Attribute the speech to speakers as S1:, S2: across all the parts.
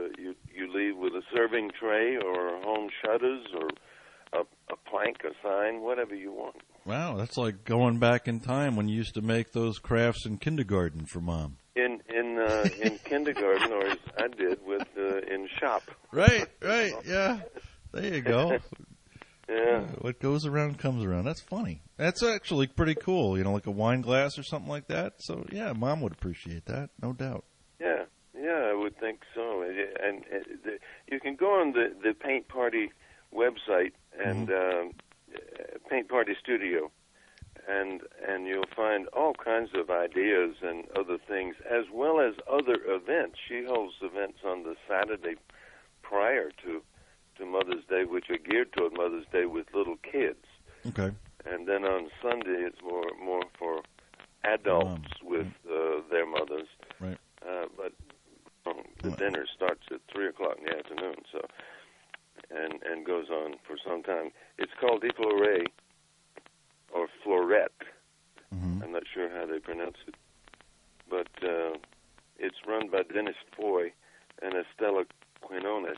S1: you leave with a serving tray or home shutters or a plank, a sign, whatever you want.
S2: Wow, that's like going back in time when you used to make those crafts in kindergarten for Mom.
S1: In kindergarten, or as I did in shop.
S2: Right, yeah. There you go.
S1: Yeah.
S2: What goes around comes around. That's funny. That's actually pretty cool, like a wine glass or something like that. So, yeah, Mom would appreciate that, no doubt.
S1: Yeah, I would think so. And you can go on the Paint Party website and Paint Party Studio, and you'll find all kinds of ideas and other things, as well as other events. She holds events on the Saturday prior to Mother's Day, which are geared toward Mother's Day with little kids.
S2: Okay.
S1: And then on Sunday, it's more for adults with their mothers.
S2: Right.
S1: But the dinner starts at 3:00 in the afternoon, so and goes on for some time. It's called Effleurette or Fleurette.
S2: Mm-hmm.
S1: I'm not sure how they pronounce it, but it's run by Dennis Foy and Estella Quinones.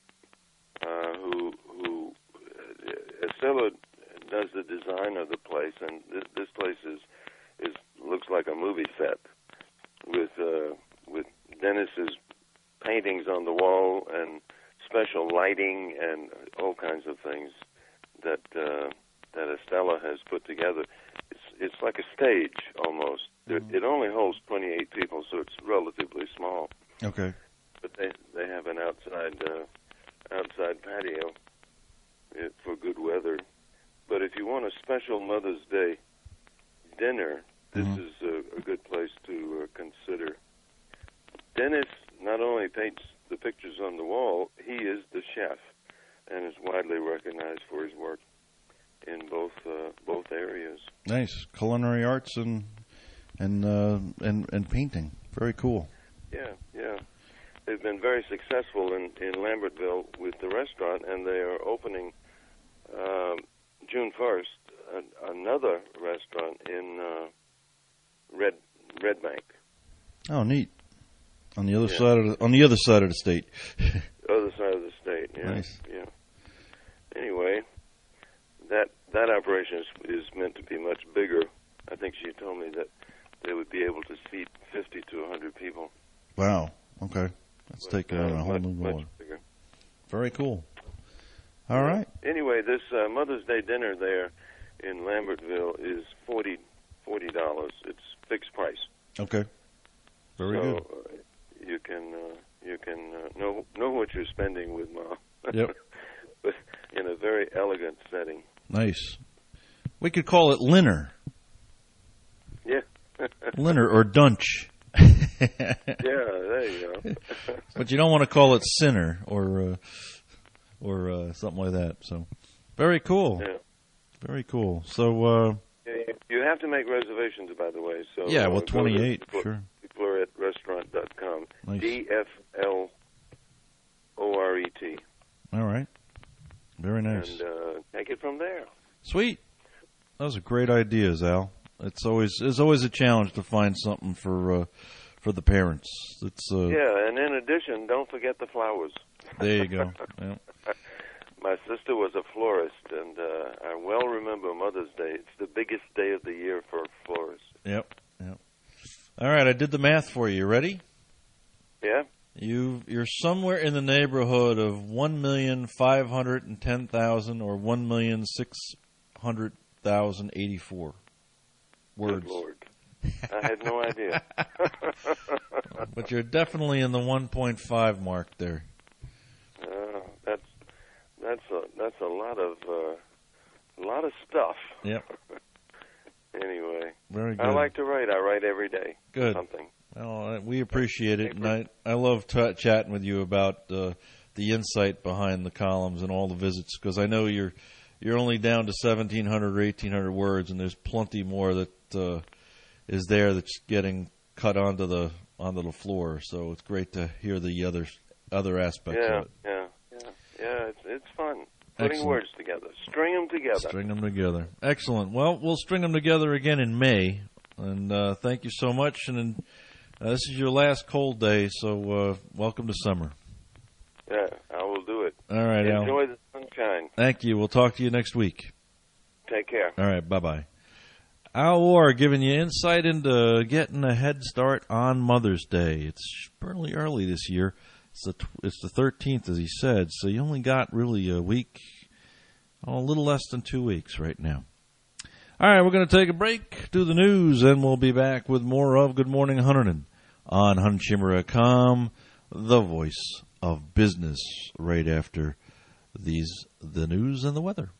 S1: Who Estella does the design of the place, and this place looks like a movie set with Dennis's paintings on the wall and special lighting and all kinds of things that Estella has put together. It's like a stage almost. Mm-hmm. It only holds 28 people, so it's relatively small.
S2: Okay.
S1: But they have an outside patio for good weather. But if you want a special Mother's Day dinner, this is a good place to consider. Dennis not only paints the pictures on the wall, he is the chef and is widely recognized for his work in both areas.
S2: Nice. Culinary arts and painting. Very cool.
S1: Yeah. They've been very successful in Lambertville with the restaurant, and they are opening June 1st another restaurant in Red Bank.
S2: Oh, neat. On the other side of the state.
S1: Other side of the state. Yeah.
S2: Nice.
S1: Yeah. Anyway, that operation is meant to be much bigger. I think she told me that they would be able to seat 50 to 100 people.
S2: Wow. Okay. Let's take it on a whole new level. Very cool. All right.
S1: Anyway, this Mother's Day dinner there in Lambertville is $40. It's fixed price.
S2: Okay. Very good.
S1: You can know what you're spending with Mom.
S2: Yep.
S1: But in a very elegant setting.
S2: Nice. We could call it Linner.
S1: Yeah.
S2: Linner or Dunch.
S1: Yeah, there you go.
S2: But you don't want to call it Sinner or something like that. So, very cool.
S1: Yeah.
S2: Very cool. So,
S1: you have to make reservations, by the way. So
S2: yeah, well, 28, sure.
S1: DefloretRestaurant.com.
S2: Nice.
S1: DFLORET.
S2: All right. Very nice.
S1: And take it from there.
S2: Sweet. Those are great ideas, Al. It's always a challenge to find something for the parents. It's
S1: yeah, and in addition, don't forget the flowers.
S2: There you go. Yeah.
S1: My sister was a florist, and I well remember Mother's Day. It's the biggest day of the year for florists.
S2: Yep. All right, I did the math for you. You ready?
S1: Yeah.
S2: You're somewhere in the neighborhood of 1,510,000 or 1,600,084 words.
S1: Good Lord. I had no idea.
S2: But you're definitely in the 1.5 mark there.
S1: That's a lot of stuff.
S2: Yep.
S1: Anyway,
S2: very good.
S1: I like to write. I write every day.
S2: Good.
S1: Something.
S2: Well, we appreciate it, and I love chatting with you about the insight behind the columns and all the visits, because I know you're only down to 1,700 or 1,800 words, and there's plenty more that is there that's getting cut onto the floor. So it's great to hear the other aspects of it.
S1: Yeah. It's fun. Putting words together. String them together.
S2: Excellent. Well, we'll string them together again in May. And thank you so much. And this is your last cold day, so welcome to summer.
S1: Yeah, I will do it.
S2: All right, Al.
S1: Enjoy the sunshine.
S2: Thank you. We'll talk to you next week.
S1: Take care.
S2: All right, bye-bye. Al War giving you insight into getting a head start on Mother's Day. It's fairly early this year. It's the 13th, as he said, so you only got really a week, a little less than 2 weeks right now. All right, we're going to take a break, do the news, and we'll be back with more of Good Morning Hunterdon on HuntChamber.com, the voice of business, right after the news and the weather.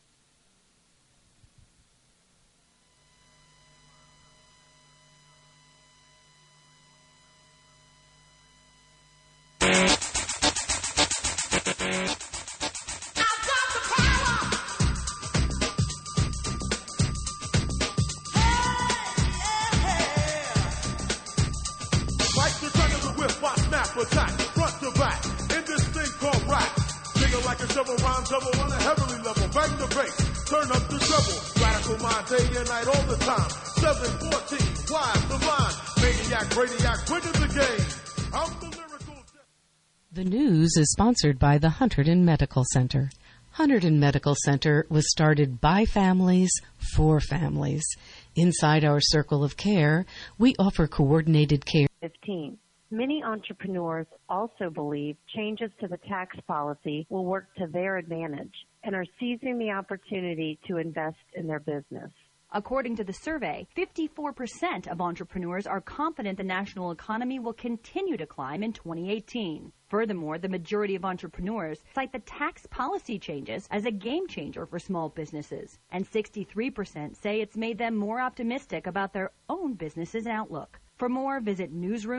S3: The news is sponsored by the Hunterdon Medical Center. Hunterdon Medical Center was started by families for families. Inside our circle of care, we offer coordinated care.
S4: 15. Many entrepreneurs also believe changes to the tax policy will work to their advantage and are seizing the opportunity to invest in their business.
S5: According to the survey, 54% of entrepreneurs are confident the national economy will continue to climb in 2018. Furthermore, the majority of entrepreneurs cite the tax policy changes as a game changer for small businesses, and 63% say it's made them more optimistic about their own business's outlook. For more, visit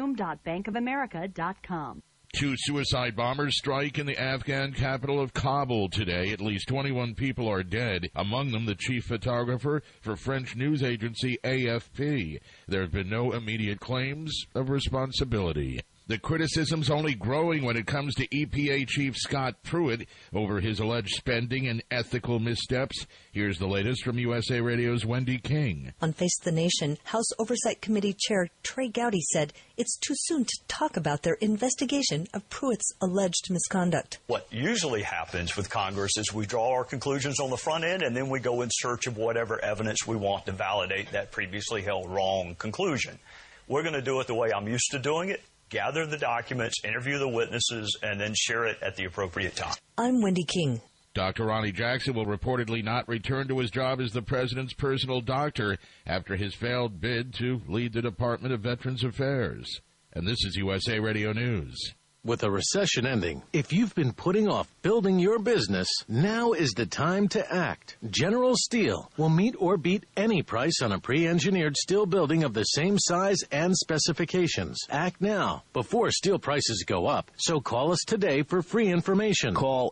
S5: newsroom.bankofamerica.com.
S6: 2 suicide bombers strike in the Afghan capital of Kabul today. At least 21 people are dead, among them the chief photographer for French news agency AFP. There have been no immediate claims of responsibility. The criticism's only growing when it comes to EPA Chief Scott Pruitt over his alleged spending and ethical missteps. Here's the latest from USA Radio's Wendy King.
S7: On Face the Nation, House Oversight Committee Chair Trey Gowdy said it's too soon to talk about their investigation of Pruitt's alleged misconduct.
S8: What usually happens with Congress is we draw our conclusions on the front end, and then we go in search of whatever evidence we want to validate that previously held wrong conclusion. We're going to do it the way I'm used to doing it. Gather the documents, interview the witnesses, and then share it at the appropriate time.
S7: I'm Wendy King.
S6: Dr. Ronnie Jackson will reportedly not return to his job as the president's personal doctor after his failed bid to lead the Department of Veterans Affairs. And this is USA Radio News.
S9: With a recession ending, if you've been putting off building your business, now is the time to act. General Steel will meet or beat any price on a pre-engineered steel building of the same size and specifications. Act now, before steel prices go up. So call us today for free information.
S10: Call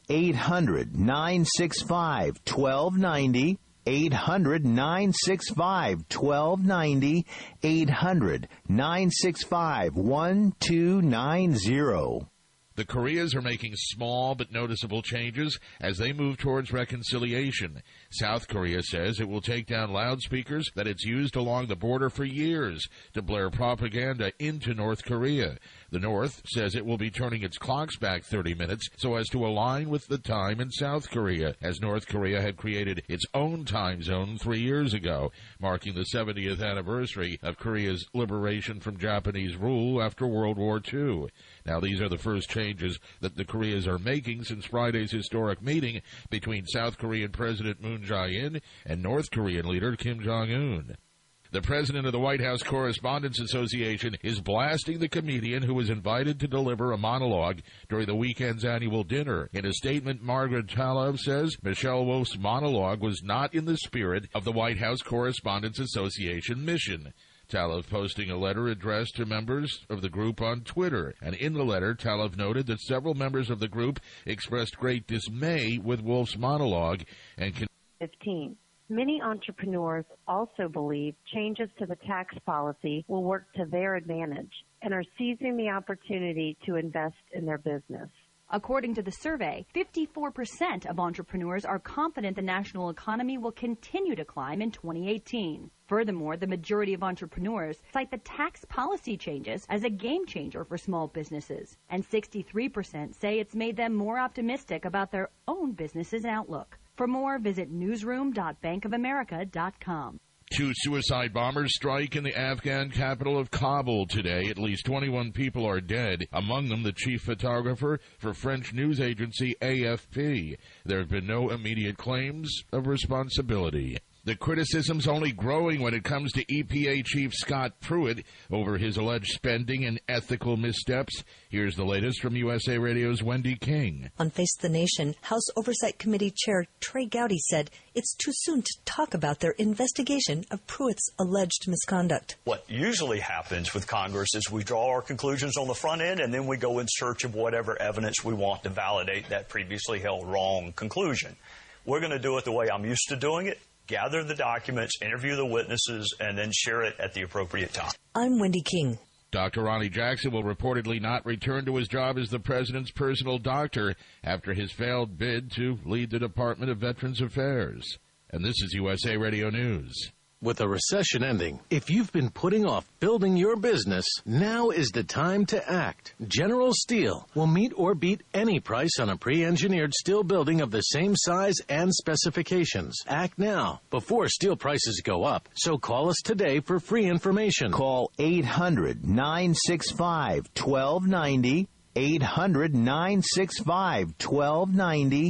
S10: 800-965-1290. 800-965-1290, 800-965-1290.
S6: The Koreas are making small but noticeable changes as they move towards reconciliation. South Korea says it will take down loudspeakers that it's used along the border for years to blare propaganda into North Korea. The North says it will be turning its clocks back 30 minutes so as to align with the time in South Korea, as North Korea had created its own time zone 3 years ago, marking the 70th anniversary of Korea's liberation from Japanese rule after World War II. Now, these are the first changes that the Koreas are making since Friday's historic meeting between South Korean President Moon Jae-in and North Korean leader Kim Jong-un. The president of the White House Correspondents Association is blasting the comedian who was invited to deliver a monologue during the weekend's annual dinner. In a statement, Margaret Tlaib says Michelle Wolf's monologue was not in the spirit of the White House Correspondents Association mission. Tlaib posting a letter addressed to members of the group on Twitter. And in the letter, Tlaib noted that several members of the group expressed great dismay with Wolf's monologue and
S4: 15. Many entrepreneurs also believe changes to the tax policy will work to their advantage and are seizing the opportunity to invest in their business.
S5: According to the survey, 54% of entrepreneurs are confident the national economy will continue to climb in 2018. Furthermore, the majority of entrepreneurs cite the tax policy changes as a game changer for small businesses, and 63% say it's made them more optimistic about their own business's outlook. For more, visit newsroom.bankofamerica.com.
S6: 2 suicide bombers strike in the Afghan capital of Kabul today. At least 21 people are dead, among them the chief photographer for French news agency AFP. There have been no immediate claims of responsibility. The criticism's only growing when it comes to EPA Chief Scott Pruitt over his alleged spending and ethical missteps. Here's the latest from USA Radio's Wendy King.
S7: On Face the Nation, House Oversight Committee Chair Trey Gowdy said it's too soon to talk about their investigation of Pruitt's alleged misconduct.
S8: What usually happens with Congress is we draw our conclusions on the front end, and then we go in search of whatever evidence we want to validate that previously held wrong conclusion. We're going to do it the way I'm used to doing it. Gather the documents, interview the witnesses, and then share it at the appropriate time.
S7: I'm Wendy King.
S6: Dr. Ronnie Jackson will reportedly not return to his job as the president's personal doctor after his failed bid to lead the Department of Veterans Affairs. And this is USA Radio News.
S9: With a recession ending, if you've been putting off building your business, now is the time to act. General Steel will meet or beat any price on a pre-engineered steel building of the same size and specifications. Act now, before steel prices go up. So call us today for free information.
S10: Call 800-965-1290. 800-965-1290,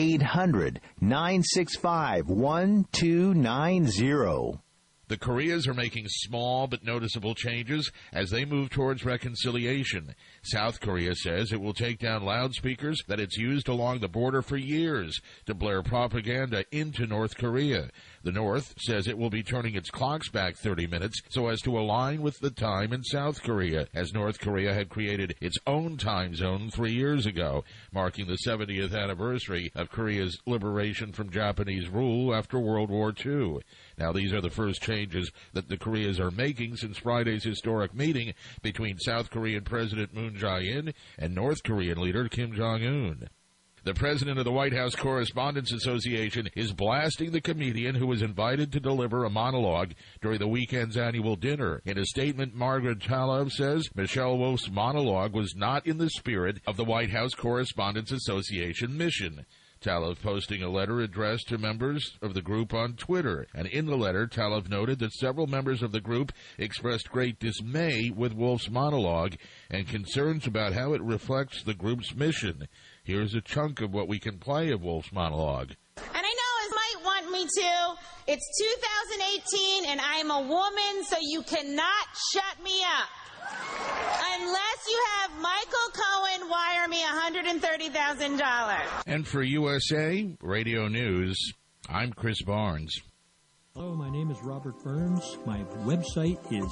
S10: 800-965-1290.
S6: The Koreas are making small but noticeable changes as they move towards reconciliation. South Korea says it will take down loudspeakers that it's used along the border for years to blare propaganda into North Korea. The North says it will be turning its clocks back 30 minutes so as to align with the time in South Korea, as North Korea had created its own time zone 3 years ago, marking the 70th anniversary of Korea's liberation from Japanese rule after World War II. Now, these are the first changes that the Koreas are making since Friday's historic meeting between South Korean President Moon Jae-in and North Korean leader Kim Jong-un. The president of the White House Correspondents Association is blasting the comedian who was invited to deliver a monologue during the weekend's annual dinner. In a statement, Margaret Tlaib says Michelle Wolf's monologue was not in the spirit of the White House Correspondents Association mission. Tlaib posting a letter addressed to members of the group on Twitter. And in the letter, Tlaib noted that several members of the group expressed great dismay with Wolf's monologue and concerns about how it reflects the group's mission. Here's a chunk of what we can play of Wolf's monologue.
S11: And I know it might want me to. It's 2018 and I'm a woman, so you cannot shut me up. Unless you have Michael Cohen wire me $130,000.
S6: And for USA Radio News, I'm Chris Barnes.
S12: Hello, my name is Robert Burns. My website is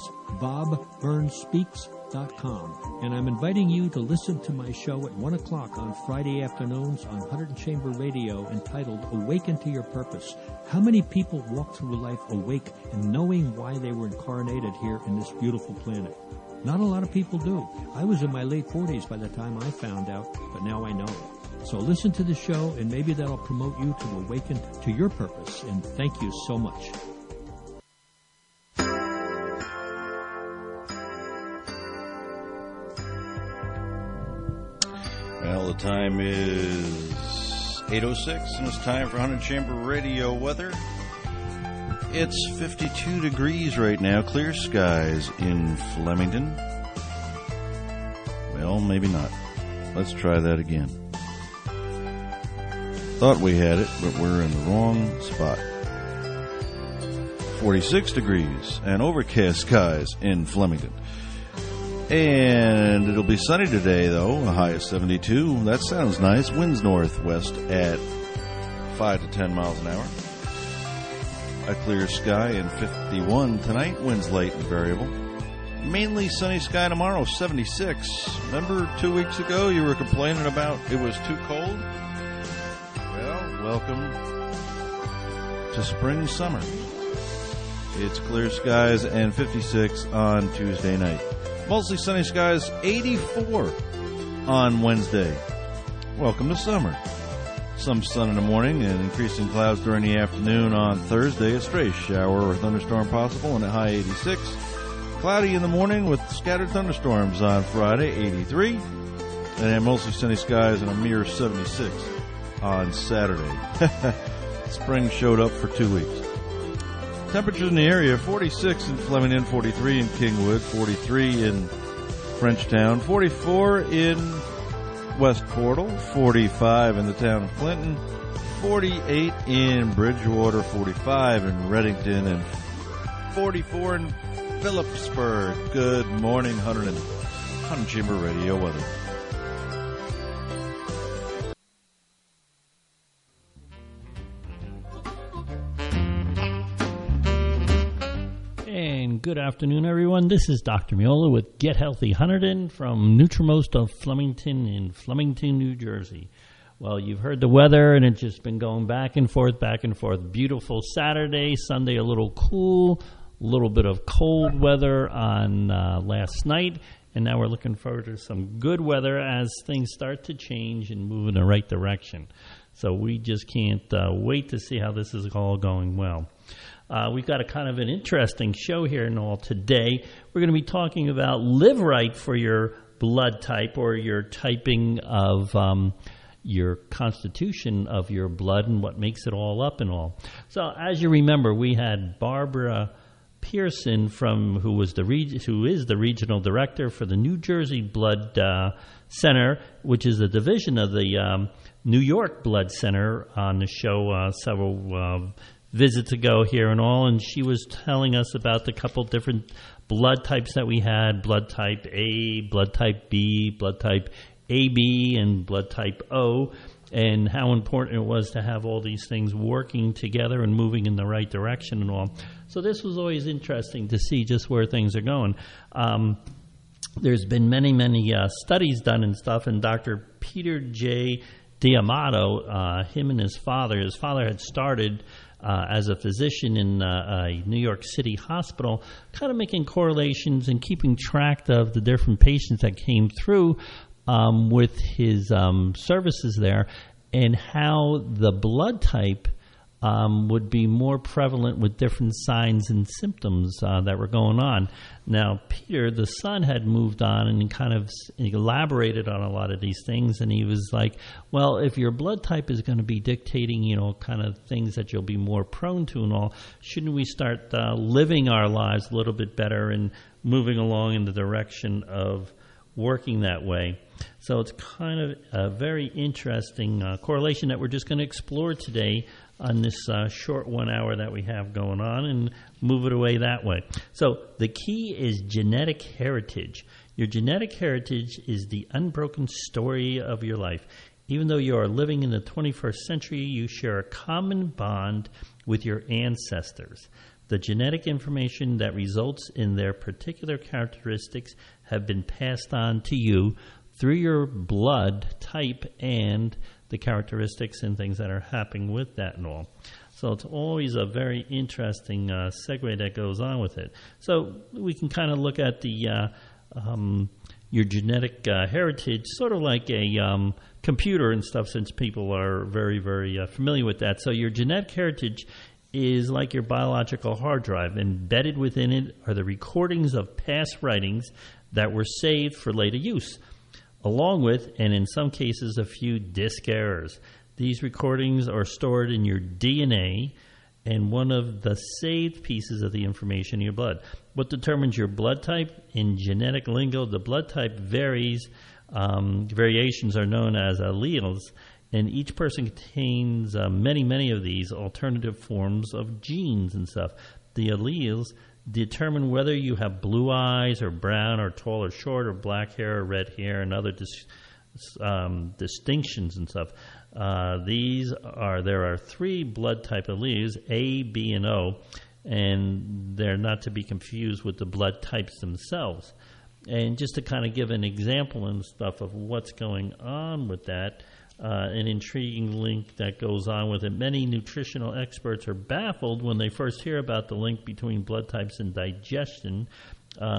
S12: bobburnspeaks.com. And I'm inviting you to listen to my show at 1 o'clock on Friday afternoons on 100 Chamber Radio entitled Awaken to Your Purpose. How many people walk through life awake and knowing why they were incarnated here in this beautiful planet? Not a lot of people do. I was in my late 40s by the time I found out, but now I know. So listen to the show, and maybe that'll promote you to awaken to your purpose. And thank you so much.
S13: Well, the time is 8:06, and it's time for 100 Chamber Radio weather. It's 52 degrees right now, clear skies in Flemington. Well, maybe not. Let's try that again. Thought we had it, but we're in the wrong spot. 46 degrees and overcast skies in Flemington. And it'll be sunny today, though, a high of 72. That sounds nice. Winds northwest at 5 to 10 miles an hour. A clear sky and 51 tonight. Winds light and variable. Mainly sunny sky tomorrow, 76. Remember 2 weeks ago you were complaining about it was too cold? Well, welcome to spring summer. It's clear skies and 56 on Tuesday night. Mostly sunny skies, 84 on Wednesday. Welcome to summer. Some sun in the morning and increasing clouds during the afternoon on Thursday. A stray shower or thunderstorm possible and a high 86. Cloudy in the morning with scattered thunderstorms on Friday, 83. And then mostly sunny skies and a mere 76 on Saturday. Spring showed up for 2 weeks. Temperatures in the area, 46 in Flemington, 43 in Kingwood, 43 in Frenchtown, 44 in West Portal, 45 in the town of Clinton, 48 in Bridgewater, 45 in Reddington, and 44 in Phillipsburg. Good morning, Hunter Chamber Radio weather.
S14: And good afternoon, everyone. This is Dr. Miola with Get Healthy Hunterdon from Nutrimost of Flemington in Flemington, New Jersey. Well, you've heard the weather, and it's just been going back and forth, back and forth. Beautiful Saturday, Sunday a little cool, a little bit of cold weather on last night, and now we're looking forward to some good weather as things start to change and move in the right direction. So we just can't wait to see how this is all going well. We've got a kind of an interesting show here and all today. We're going to be talking about Live Right for your blood type or your typing of your constitution of your blood and what makes it all up and all. So as you remember, we had Barbara Pearson who is the regional director for the New Jersey Blood Center, which is a division of the New York Blood Center, on the show several visits ago here and all, and she was telling us about the couple different blood types that we had: blood type A, blood type B, blood type AB, and blood type O, and how important it was to have all these things working together and moving in the right direction and all. So this was always interesting to see just where things are going. There's been many studies done and stuff, and Dr. Peter J. D'Amato, him and his father had started as a physician in a New York City hospital, kind of making correlations and keeping track of the different patients that came through with his services there, and how the blood type would be more prevalent with different signs and symptoms that were going on. Now, Peter, the son, had moved on and kind of elaborated on a lot of these things, and he was like, well, if your blood type is going to be dictating, kind of things that you'll be more prone to and all, shouldn't we start living our lives a little bit better and moving along in the direction of working that way? So it's kind of a very interesting correlation that we're just going to explore today on this short 1 hour that we have going on, and move it away that way. So the key is genetic heritage. Your genetic heritage is the unbroken story of your life. Even though you are living in the 21st century, you share a common bond with your ancestors. The genetic information that results in their particular characteristics have been passed on to you through your blood type and the characteristics and things that are happening with that and all. So it's always a very interesting segue that goes on with it. So we can kind of look at the your genetic heritage, sort of like a computer and stuff, since people are very, very familiar with that. So your genetic heritage is like your biological hard drive. Embedded within it are the recordings of past writings that were saved for later use, along with, and in some cases, a few disk errors. These recordings are stored in your DNA and one of the saved pieces of the information in your blood. What determines your blood type? In genetic lingo, the blood type varies. Variations are known as alleles, and each person contains many of these alternative forms of genes and stuff. The alleles determine whether you have blue eyes or brown or tall or short or black hair or red hair and other distinctions and stuff. There are three blood type alleles, A, B, and O, and they're not to be confused with the blood types themselves. And just to kind of give an example and stuff of what's going on with that, an intriguing link that goes on with it. Many nutritional experts are baffled when they first hear about the link between blood types and digestion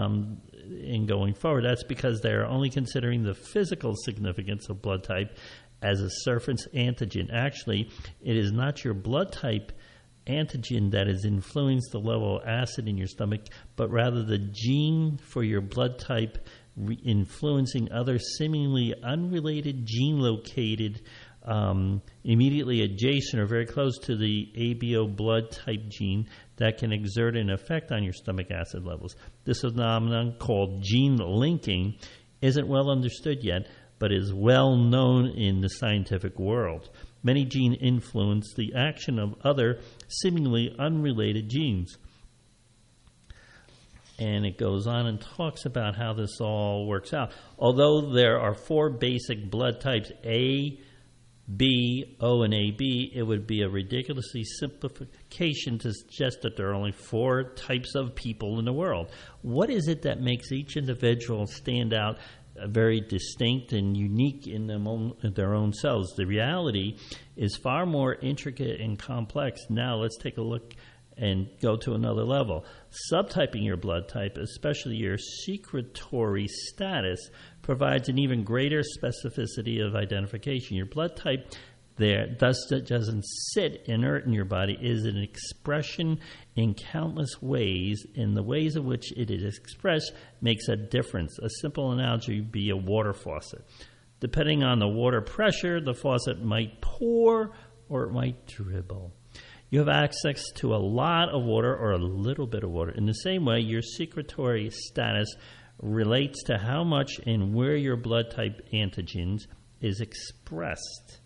S14: in going forward. That's because they're only considering the physical significance of blood type as a surface antigen. Actually, it is not your blood type antigen that has influenced the level of acid in your stomach, but rather the gene for your blood type influencing other seemingly unrelated gene located immediately adjacent or very close to the ABO blood type gene that can exert an effect on your stomach acid levels. This phenomenon, called gene linking, isn't well understood yet, but is well known in the scientific world. Many genes influence the action of other seemingly unrelated genes. And it goes on and talks about how this all works out. Although there are 4 basic blood types, A, B, O, and AB, it would be a ridiculously simplification to suggest that there are only 4 types of people in the world. What is it that makes each individual stand out very distinct and unique in their own selves? The reality is far more intricate and complex. Now let's take a look and go to another level. Subtyping your blood type, especially your secretory status, provides an even greater specificity of identification. Your blood type there doesn't sit inert in your body. It is an expression in countless ways, and the ways in which it is expressed makes a difference. A simple analogy would be a water faucet. Depending on the water pressure, the faucet might pour or it might dribble. You have access to a lot of water or a little bit of water. In the same way, your secretory status relates to how much and where your blood type antigens is expressed.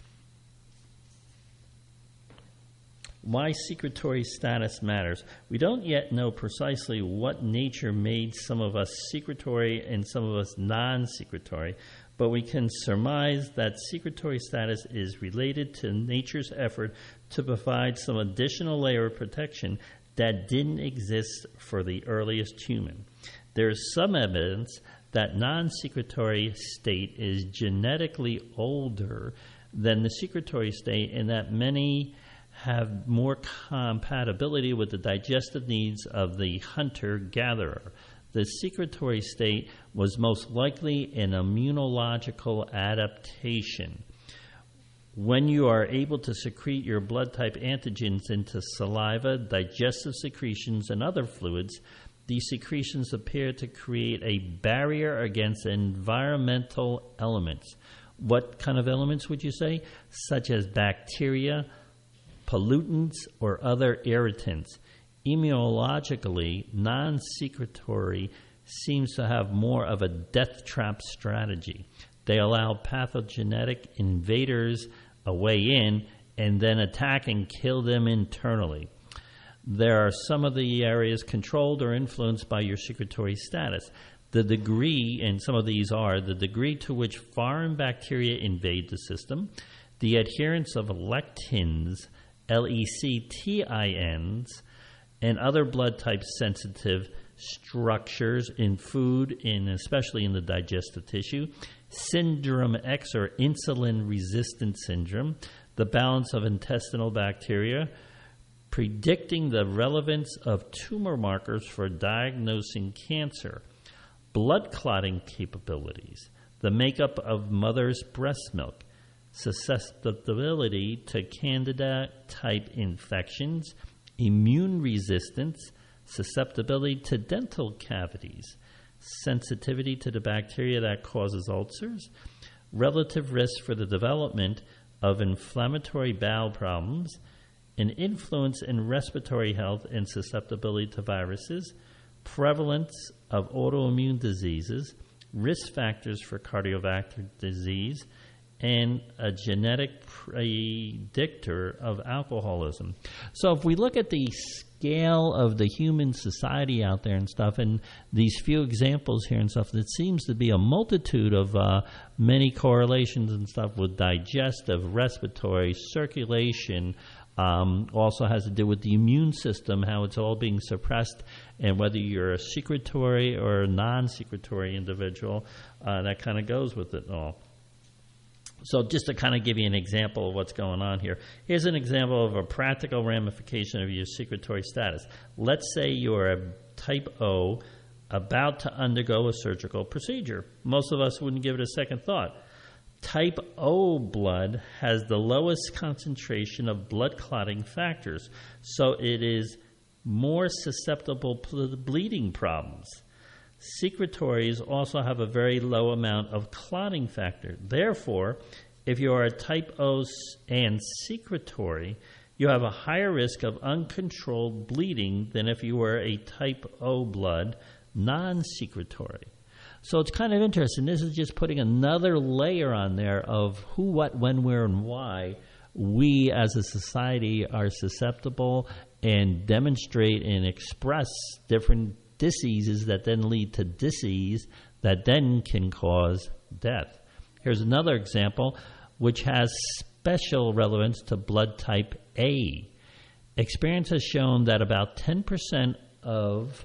S14: Why secretory status matters. We don't yet know precisely what nature made some of us secretory and some of us non-secretory, but we can surmise that secretory status is related to nature's effort to provide some additional layer of protection that didn't exist for the earliest human. There is some evidence that non-secretory state is genetically older than the secretory state, and that many have more compatibility with the digestive needs of the hunter-gatherer. The secretory state was most likely an immunological adaptation. When you are able to secrete your blood type antigens into saliva, digestive secretions, and other fluids, these secretions appear to create a barrier against environmental elements. What kind of elements would you say? Such as bacteria, pollutants, or other irritants. Immunologically, non-secretory seems to have more of a death trap strategy. They allow pathogenic invaders a way in and then attack and kill them internally. There are some of the areas controlled or influenced by your secretory status. The degree, and some of these are, the degree to which foreign bacteria invade the system, the adherence of lectins, lectins, and other blood type sensitive structures in food, and especially in the digestive tissue, Syndrome X or insulin resistant syndrome, the balance of intestinal bacteria, predicting the relevance of tumor markers for diagnosing cancer, blood clotting capabilities, the makeup of mother's breast milk, susceptibility to candida type infections, immune resistance, susceptibility to dental cavities, sensitivity to the bacteria that causes ulcers, relative risk for the development of inflammatory bowel problems, an influence in respiratory health and susceptibility to viruses, prevalence of autoimmune diseases, risk factors for cardiovascular disease, and a genetic predictor of alcoholism. So if we look at the scale of the human society out there and stuff, and these few examples here and stuff, it seems to be a multitude of many correlations and stuff with digestive, respiratory, circulation, also has to do with the immune system, how it's all being suppressed, and whether you're a secretory or a non-secretory individual, that kind of goes with it all. So just to kind of give you an example of what's going on here, here's an example of a practical ramification of your secretory status. Let's say you're a type O about to undergo a surgical procedure. Most of us wouldn't give it a second thought. Type O blood has the lowest concentration of blood clotting factors, so it is more susceptible to bleeding problems. Secretories also have a very low amount of clotting factor. Therefore, if you are a type O and secretory, you have a higher risk of uncontrolled bleeding than if you were a type O blood non-secretory. So it's kind of interesting. This is just putting another layer on there of who, what, when, where, and why we as a society are susceptible and demonstrate and express different diseases that then lead to disease that then can cause death. Here's another example which has special relevance to blood type A. Experience has shown that about 10% of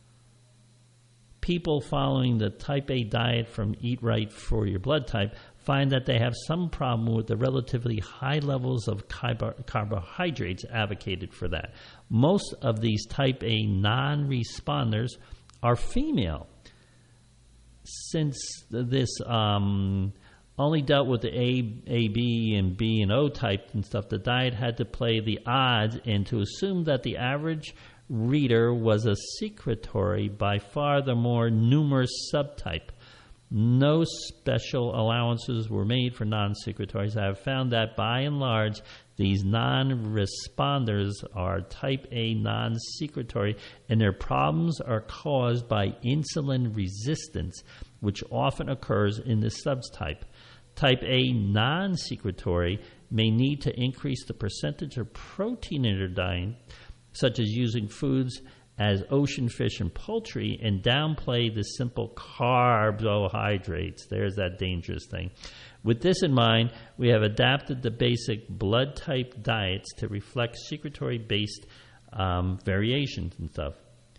S14: people following the type A diet from Eat Right for Your Blood Type find that they have some problem with the relatively high levels of carbohydrates advocated for that. Most of these type A non-responders are female. Since this only dealt with the A, B, and B and O type and stuff, the diet had to play the odds and to assume that the average reader was a secretory, by far the more numerous subtype. No special allowances were made for non-secretories. I have found that by and large, these non-responders are type A non-secretory, and their problems are caused by insulin resistance, which often occurs in this subtype. Type A non-secretory may need to increase the percentage of protein in their diet, such as using foods as ocean fish and poultry, and downplay the simple carbohydrates. There's that dangerous thing. With this in mind, we have adapted the basic blood type diets to reflect secretory-based variations and stuff.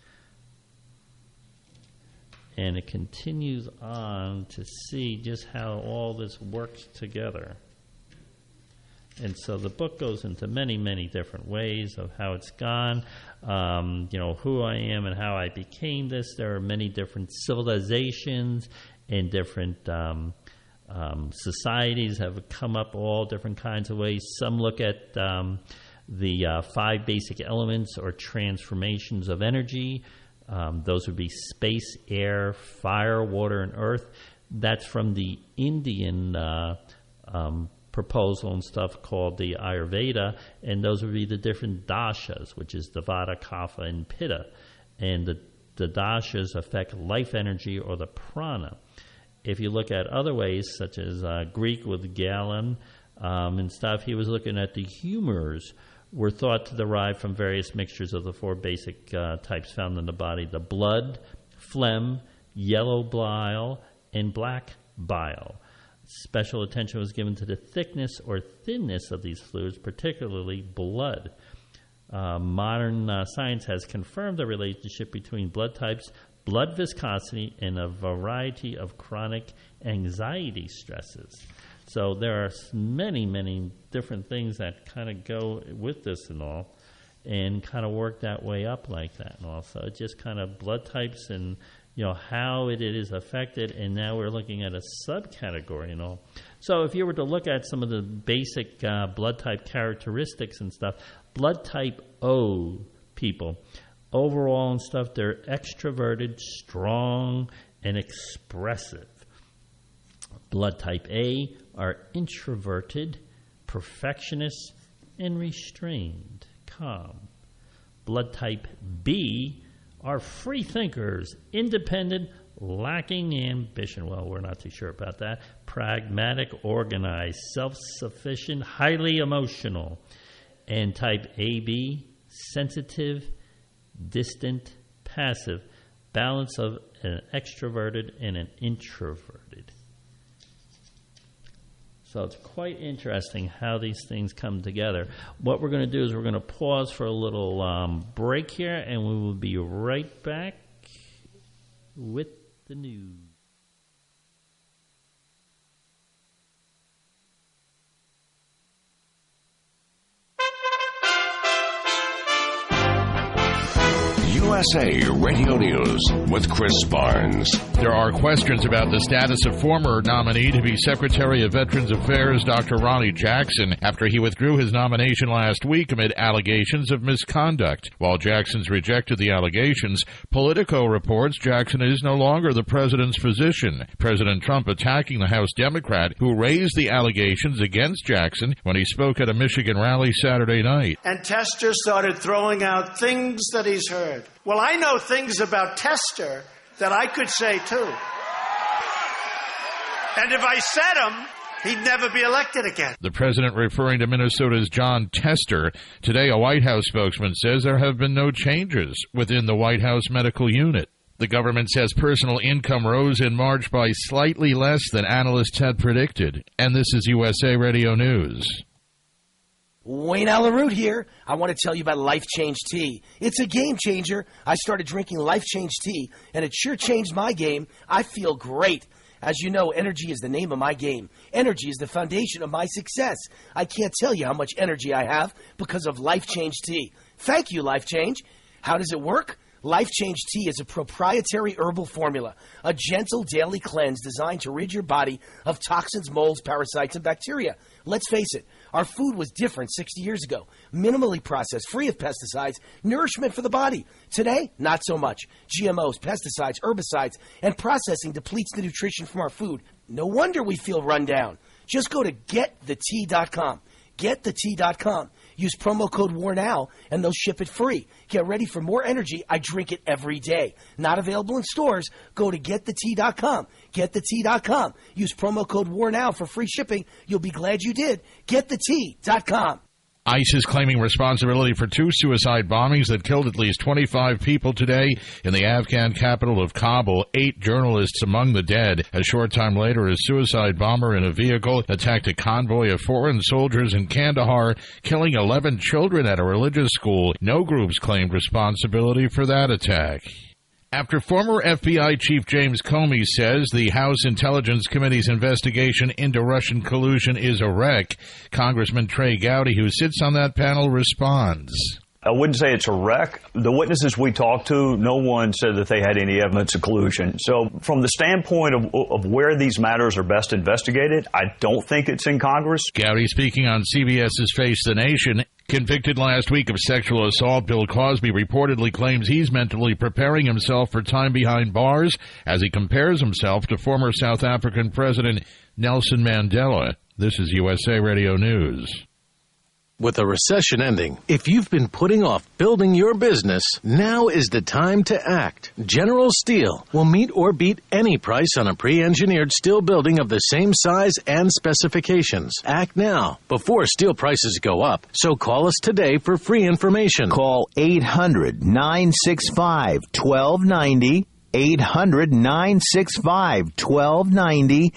S14: And it continues on to see just how all this works together. And so the book goes into many, many different ways of how it's gone, who I am and how I became this. There are many different civilizations and different societies have come up all different kinds of ways. Some look at the 5 basic elements or transformations of energy. Those would be space, air, fire, water, and earth. That's from the Indian proposal and stuff called the Ayurveda, and those would be the different dashas, which is the Vata, Kapha, and Pitta. And the dashas affect life energy or the prana. If you look at other ways, such as Greek with Galen and stuff, he was looking at the humors were thought to derive from various mixtures of the 4 basic types found in the body: the blood, phlegm, yellow bile, and black bile. Special attention was given to the thickness or thinness of these fluids, particularly blood. Modern science has confirmed the relationship between blood types, blood viscosity, and a variety of chronic anxiety stresses. So there are many, many different things that kind of go with this and all, and kind of work that way up like that and all. So it's just kind of blood types and how it is affected, and now we're looking at a subcategory and all. So if you were to look at some of the basic blood type characteristics and stuff, blood type O people, overall and stuff, they're extroverted, strong, and expressive. Blood type A are introverted, perfectionists, and restrained, calm. Blood type B are free thinkers, independent, lacking ambition. Well, we're not too sure about that. Pragmatic, organized, self-sufficient, highly emotional. And type AB, sensitive, distant, passive, balance of an extroverted and an introverted. So it's quite interesting how these things come together. What we're going to do is we're going to pause for a little break here, and we will be right back with the news.
S15: USA Radio News with Chris Barnes.
S6: There are questions about the status of former nominee to be Secretary of Veterans Affairs Dr. Ronny Jackson after he withdrew his nomination last week amid allegations of misconduct. While Jackson's rejected the allegations, Politico reports Jackson is no longer the president's physician. President Trump attacking the House Democrat who raised the allegations against Jackson when he spoke at a Michigan rally Saturday night.
S16: And Tester started throwing out things that he's heard. Well, I know things about Tester that I could say too. And if I said them, he'd never be elected again.
S6: The president referring to Minnesota's Jon Tester. Today, a White House spokesman says there have been no changes within the White House medical unit. The government says personal income rose in March by slightly less than analysts had predicted. And this is USA Radio News.
S17: Wayne Alaroot here. I want to tell you about Life Change Tea. It's a game changer. I started drinking Life Change Tea, and it sure changed my game. I feel great. As you know, energy is the name of my game. Energy is the foundation of my success. I can't tell you how much energy I have because of Life Change Tea. Thank you, Life Change. How does it work? Life Change Tea is a proprietary herbal formula, a gentle daily cleanse designed to rid your body of toxins, molds, parasites, and bacteria. Let's face it, our food was different 60 years ago. Minimally processed, free of pesticides, nourishment for the body. Today, not so much. GMOs, pesticides, herbicides, and processing depletes the nutrition from our food. No wonder we feel run down. Just go to getthetea.com. Getthetea.com. Use promo code WARNOW and they'll ship it free. Get ready for more energy. I drink it every day. Not available in stores. Go to getthetea.com. Getthetea.com. Use promo code WARNOW for free shipping. You'll be glad you did. Getthetea.com.
S6: ICE is claiming responsibility for 2 suicide bombings that killed at least 25 people today in the Afghan capital of Kabul, 8 journalists among the dead. A short time later, a suicide bomber in a vehicle attacked a convoy of foreign soldiers in Kandahar, killing 11 children at a religious school. No groups claimed responsibility for that attack. After former FBI Chief James Comey says the House Intelligence Committee's investigation into Russian collusion is a wreck, Congressman Trey Gowdy, who sits on that panel, responds.
S8: I wouldn't say it's a wreck. The witnesses we talked to, no one said that they had any evidence of collusion. So from the standpoint of where these matters are best investigated, I don't think it's in Congress.
S6: Gowdy speaking on CBS's Face the Nation. Convicted last week of sexual assault, Bill Cosby reportedly claims he's mentally preparing himself for time behind bars as he compares himself to former South African President Nelson Mandela. This is USA Radio News.
S9: With a recession ending, if you've been putting off building your business, now is the time to act. General Steel will meet or beat any price on a pre-engineered steel building of the same size and specifications. Act now, before steel prices go up. So call us today for free information.
S10: Call 800-965-1290. 800-965-1290,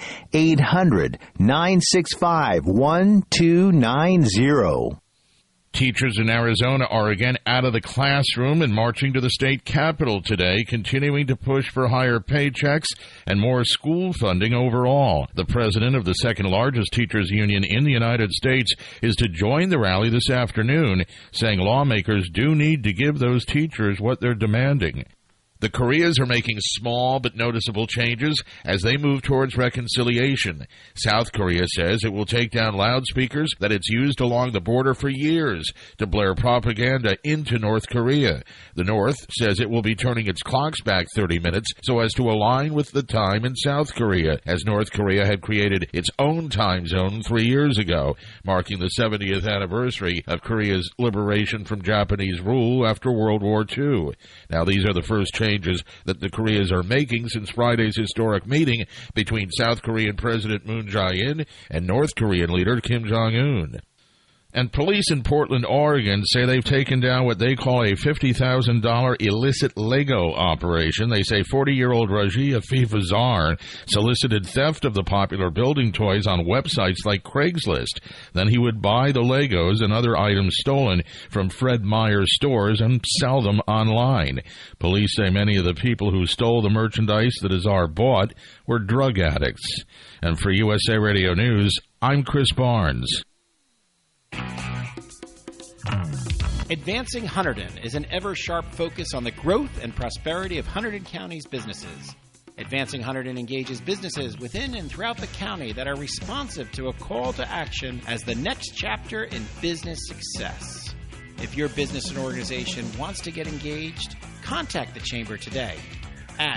S10: 800-965-1290.
S6: Teachers in Arizona are again out of the classroom and marching to the state capitol today, continuing to push for higher paychecks and more school funding overall. The president of the second largest teachers union in the United States is to join the rally this afternoon, saying lawmakers do need to give those teachers what they're demanding. The Koreas are making small but noticeable changes as they move towards reconciliation. South Korea says it will take down loudspeakers that it's used along the border for years to blare propaganda into North Korea. The North says it will be turning its clocks back 30 minutes so as to align with the time in South Korea, as North Korea had created its own time zone 3 years ago, marking the 70th anniversary of Korea's liberation from Japanese rule after World War II. Now, these are the first changes that the Koreas are making since Friday's historic meeting between South Korean President Moon Jae-in and North Korean leader Kim Jong-un. And police in Portland, Oregon say they've taken down what they call a $50,000 illicit Lego operation. They say 40-year-old Raji Afifazar solicited theft of the popular building toys on websites like Craigslist. Then he would buy the Legos and other items stolen from Fred Meyer stores and sell them online. Police say many of the people who stole the merchandise that Azar bought were drug addicts. And for USA Radio News, I'm Chris Barnes.
S18: Advancing Hunterdon is an ever-sharp focus on the growth and prosperity of Hunterdon County's businesses. Advancing Hunterdon engages businesses within and throughout the county that are responsive to a call to action as the next chapter in business success. If your business and organization wants to get engaged, contact the Chamber today at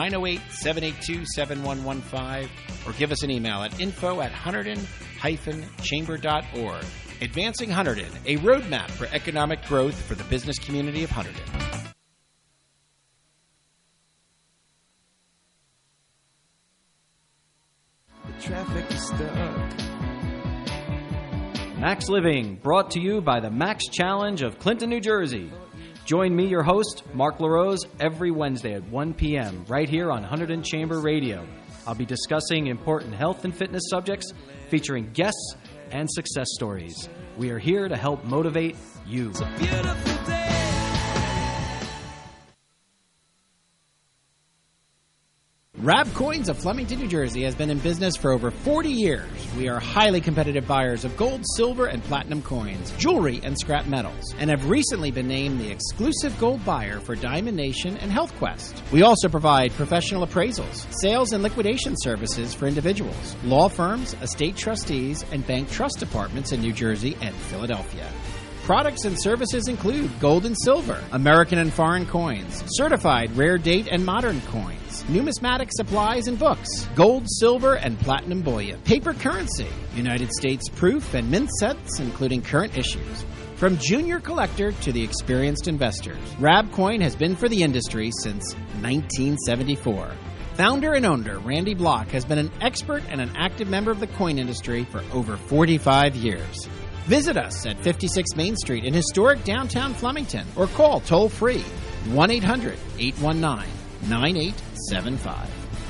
S18: 908-782-7115 or give us an email at info@hunterdon-chamber.org. Advancing Hunterdon, a roadmap for economic growth for the business community of Hunterdon.
S19: The traffic is stuck.
S20: Max Living, brought to you by the Max Challenge of Clinton, New Jersey. Join me, your host, Mark LaRose, every Wednesday at 1 p.m. right here on Hunterdon Chamber Radio. I'll be discussing important health and fitness subjects, featuring guests and success stories. We are here to help motivate you.
S19: It's a beautiful day.
S18: Rab Coins of Flemington, New Jersey has been in business for over 40 years. We are highly competitive buyers of gold, silver, and platinum coins, jewelry, and scrap metals, and have recently been named the exclusive gold buyer for Diamond Nation and Health Quest. We also provide professional appraisals, sales and liquidation services for individuals, law firms, estate trustees, and bank trust departments in New Jersey and Philadelphia. Products and services include gold and silver, American and foreign coins, certified rare date and modern coins, numismatic supplies and books, gold, silver, and platinum bullion, paper currency, United States proof and mint sets, including current issues. From junior collector to the experienced investors, Rab Coin has been for the industry since 1974. Founder and owner Randy Block has been an expert and an active member of the coin industry for over 45 years. Visit us at 56 Main Street in historic downtown Flemington or call toll-free 1-800-819-9875.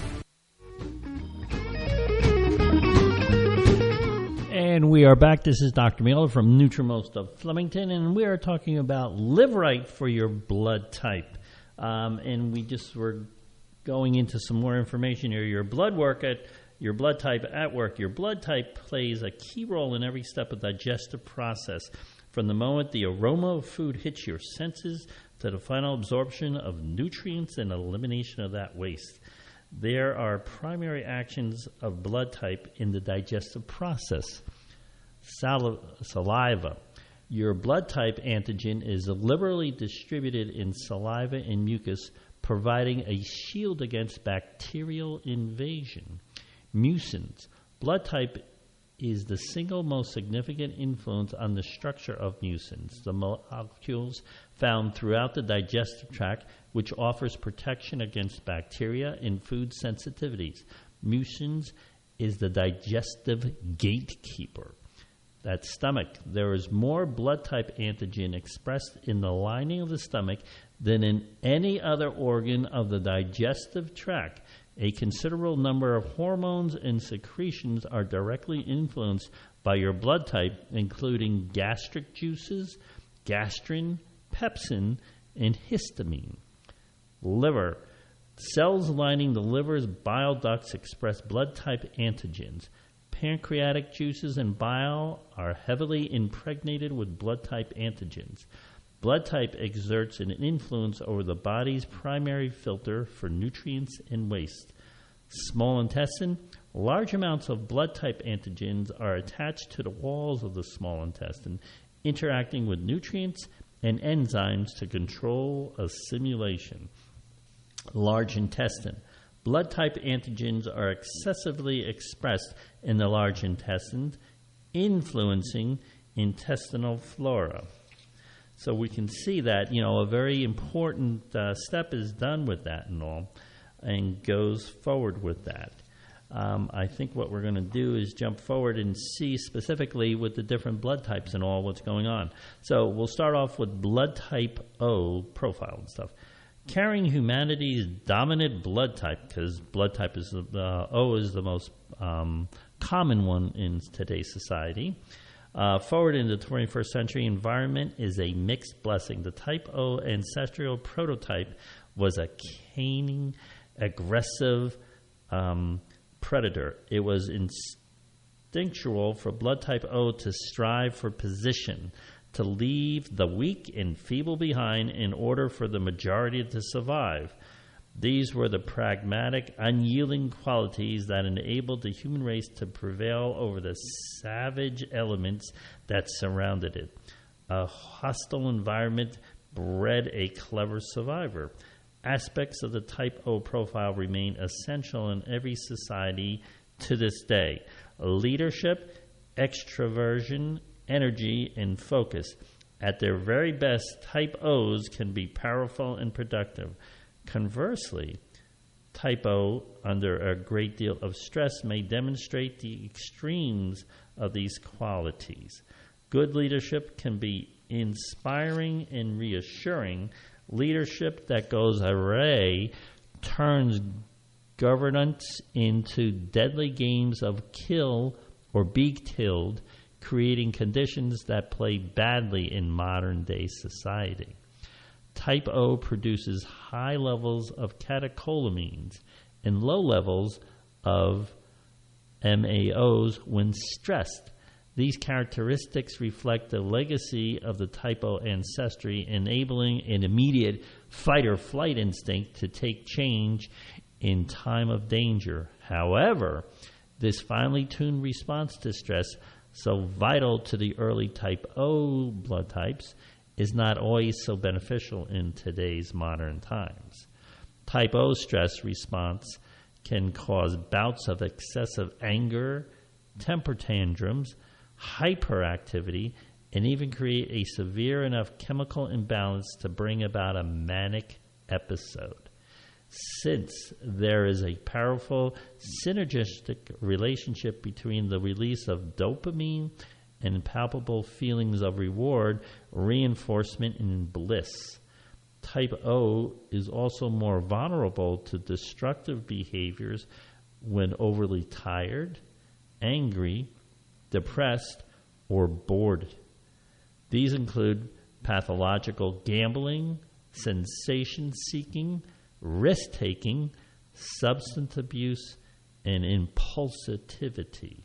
S14: And we are back. This is Dr. Miller from Nutrimost of Flemington, and we are talking about Live Right for your blood type. And we just were going into some more information here. Your blood type at work. Your blood type plays a key role in every step of the digestive process, from the moment the aroma of food hits your senses to the final absorption of nutrients and elimination of that waste. There are primary actions of blood type in the digestive process. Saliva. Your blood type antigen is liberally distributed in saliva and mucus, providing a shield against bacterial invasion. Mucins. Blood type is the single most significant influence on the structure of mucins, the molecules found throughout the digestive tract, which offers protection against bacteria and food sensitivities. Mucins is the digestive gatekeeper. That stomach. There is more blood type antigen expressed in the lining of the stomach than in any other organ of the digestive tract. A considerable number of hormones and secretions are directly influenced by your blood type, including gastric juices, gastrin, pepsin, and histamine. Liver. Cells lining the liver's bile ducts express blood type antigens. Pancreatic juices and bile are heavily impregnated with blood type antigens. Blood type exerts an influence over the body's primary filter for nutrients and waste. Small intestine. Large amounts of blood type antigens are attached to the walls of the small intestine, interacting with nutrients and enzymes to control assimilation. Large intestine. Blood type antigens are excessively expressed in the large intestine, influencing intestinal flora. So we can see that, a very important step is done with that and all, and goes forward with that. I think what we're going to do is jump forward and see specifically with the different blood types and all what's going on. So we'll start off with blood type O profile and stuff. Carrying humanity's dominant blood type, because blood type is O is the most common one in today's society. Forward in the 21st century, environment is a mixed blessing. The type O ancestral prototype was a caning, aggressive predator. It was instinctual for blood type O to strive for position, to leave the weak and feeble behind in order for the majority to survive. These were the pragmatic, unyielding qualities that enabled the human race to prevail over the savage elements that surrounded it. A hostile environment bred a clever survivor. Aspects of the Type O profile remain essential in every society to this day. Leadership, extroversion, energy, and focus. At their very best, Type O's can be powerful and productive. Conversely, Type O, under a great deal of stress, may demonstrate the extremes of these qualities. Good leadership can be inspiring and reassuring. Leadership that goes awry turns governance into deadly games of kill or be killed, creating conditions that play badly in modern-day society. Type O produces high levels of catecholamines and low levels of MAOs when stressed. These characteristics reflect the legacy of the Type O ancestry, enabling an immediate fight-or-flight instinct to take change in time of danger. However, this finely tuned response to stress, so vital to the early Type O blood types, is not always so beneficial in today's modern times. Type O stress response can cause bouts of excessive anger, temper tantrums, hyperactivity, and even create a severe enough chemical imbalance to bring about a manic episode. Since there is a powerful synergistic relationship between the release of dopamine and palpable feelings of reward, reinforcement, and bliss, Type O is also more vulnerable to destructive behaviors when overly tired, angry, depressed, or bored. These include pathological gambling, sensation-seeking, risk-taking, substance abuse, and impulsivity.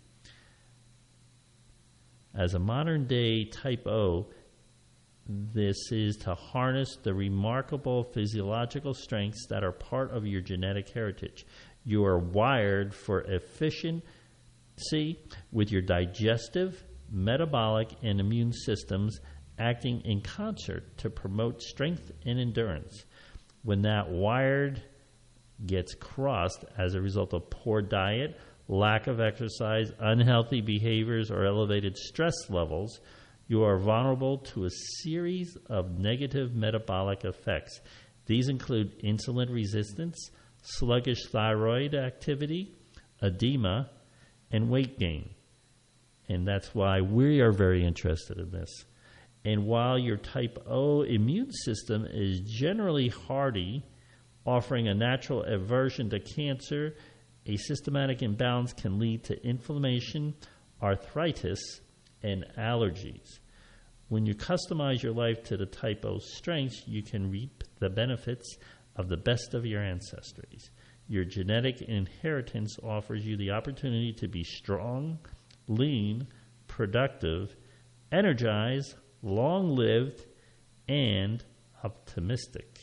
S14: As a modern-day Type O, this is to harness the remarkable physiological strengths that are part of your genetic heritage. You are wired for efficiency with your digestive, metabolic, and immune systems acting in concert to promote strength and endurance. When that wired gets crossed as a result of poor diet, lack of exercise, unhealthy behaviors, or elevated stress levels, you are vulnerable to a series of negative metabolic effects. These include insulin resistance, sluggish thyroid activity, edema, and weight gain. And that's why we are very interested in this. And while your Type O immune system is generally hardy, offering a natural aversion to cancer, a systematic imbalance can lead to inflammation, arthritis, and allergies. When you customize your life to the Type O strengths, you can reap the benefits of the best of your ancestries. Your genetic inheritance offers you the opportunity to be strong, lean, productive, energized, long-lived, and optimistic.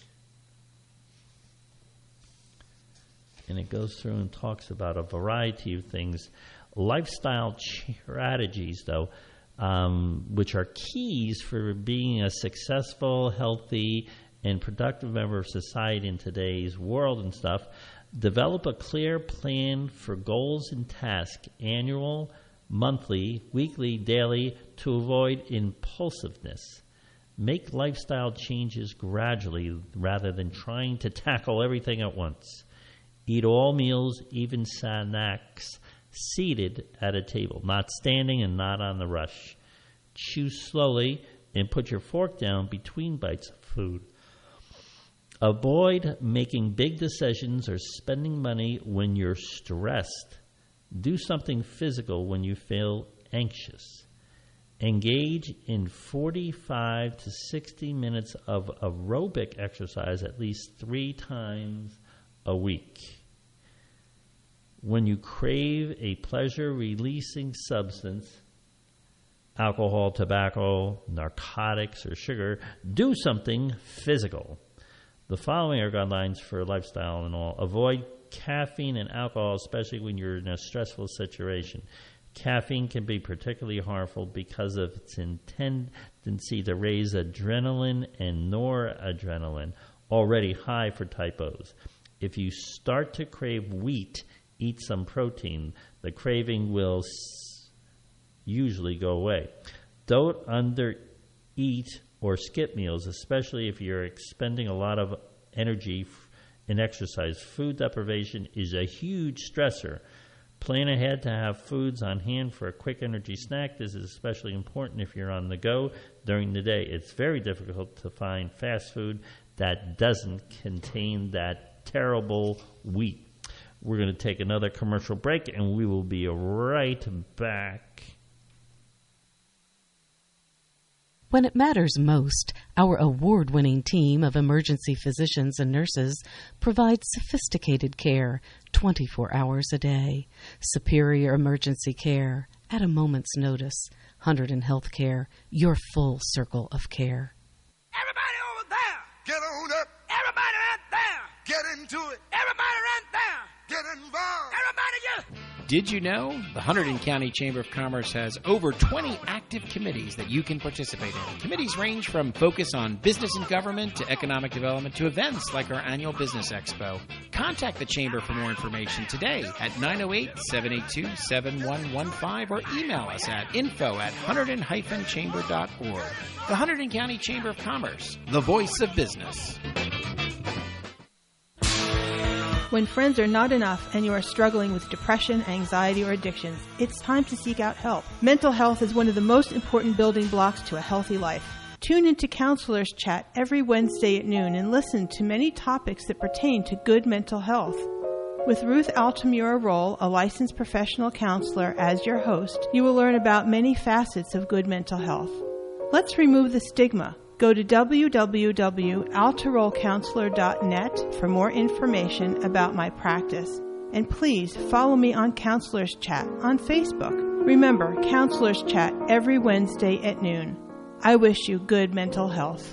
S14: And it goes through and talks about a variety of things. Lifestyle strategies, though, which are keys for being a successful, healthy, and productive member of society in today's world and stuff. Develop a clear plan for goals and tasks, annual, monthly, weekly, daily, to avoid impulsiveness. Make lifestyle changes gradually rather than trying to tackle everything at once. Eat all meals, even snacks, seated at a table, not standing and not on the rush. Chew slowly and put your fork down between bites of food. Avoid making big decisions or spending money when you're stressed. Do something physical when you feel anxious. Engage in 45 to 60 minutes of aerobic exercise at least 3 times a week. When you crave a pleasure-releasing substance, alcohol, tobacco, narcotics, or sugar, do something physical. The following are guidelines for lifestyle and all. Avoid caffeine and alcohol, especially when you're in a stressful situation. Caffeine can be particularly harmful because of its tendency to raise adrenaline and noradrenaline, already high for type O's. If you start to crave wheat, eat some protein. The craving will usually go away. Don't undereat or skip meals, especially if you're expending a lot of energy in exercise. Food deprivation is a huge stressor. Plan ahead to have foods on hand for a quick energy snack. This is especially important if you're on the go during the day. It's very difficult to find fast food that doesn't contain that terrible wheat. We're going to take another commercial break, and we will be right back.
S3: When it matters most, our award-winning team of emergency physicians and nurses provides sophisticated care 24 hours a day. Superior emergency care at a moment's notice. Hunterdon Healthcare, your full circle of care.
S19: Everybody over there, get on up. Everybody right there, get into it. Everybody right there, get involved. Everybody get...
S18: Did you know the Hunterdon County Chamber of Commerce has over 20 active committees that you can participate in? Committees range from focus on business and government to economic development to events like our annual Business Expo. Contact the Chamber for more information today at 908-782-7115 or email us at info@hunterdon-chamber.org. The Hunterdon County Chamber of Commerce, the voice of business.
S21: When friends are not enough and you are struggling with depression, anxiety, or addictions, it's time to seek out help. Mental health is one of the most important building blocks to a healthy life. Tune into Counselors Chat every Wednesday at noon and listen to many topics that pertain to good mental health. With Ruth Altamura-Roll, a licensed professional counselor, as your host, you will learn about many facets of good mental health. Let's remove the stigma. Go to www.altarollcounselor.net for more information about my practice. And please follow me on Counselors Chat on Facebook. Remember, Counselors Chat every Wednesday at noon. I wish you good mental health.